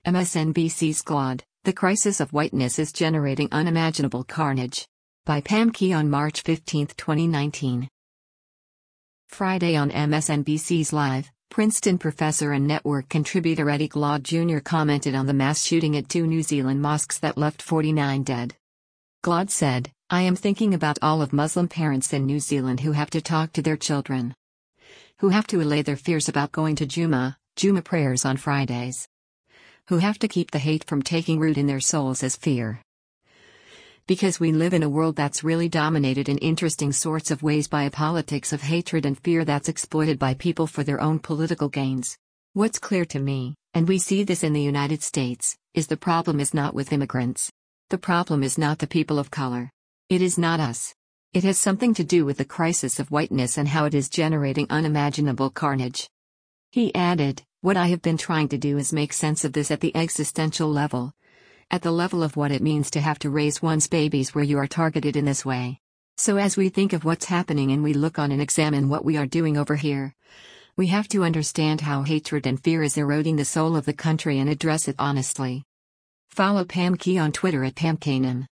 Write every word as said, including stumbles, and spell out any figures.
M S N B C's Claude, The Crisis of Whiteness is Generating Unimaginable Carnage. By Pam Key on March fifteenth, twenty nineteen. Friday on M S N B C's Live, Princeton professor and network contributor Eddie Glaude Junior commented on the mass shooting at two New Zealand mosques that left forty-nine dead. Glaude said, "I am thinking about all of Muslim parents in New Zealand who have to talk to their children, who have to allay their fears about going to Jummah, Jummah prayers on Fridays, who have to keep the hate from taking root in their souls as fear. Because we live in a world that's really dominated in interesting sorts of ways by a politics of hatred and fear that's exploited by people for their own political gains. What's clear to me, and we see this in the United States, is the problem is not with immigrants. The problem is not the people of color. It is not us. It has something to do with the crisis of whiteness and how it is generating unimaginable carnage." He added, "What I have been trying to do is make sense of this at the existential level. At the level of what it means to have to raise one's babies where you are targeted in this way. So as we think of what's happening and we look on and examine what we are doing over here, we have to understand how hatred and fear is eroding the soul of the country and address it honestly." Follow Pam Key on Twitter at Pam Kanem.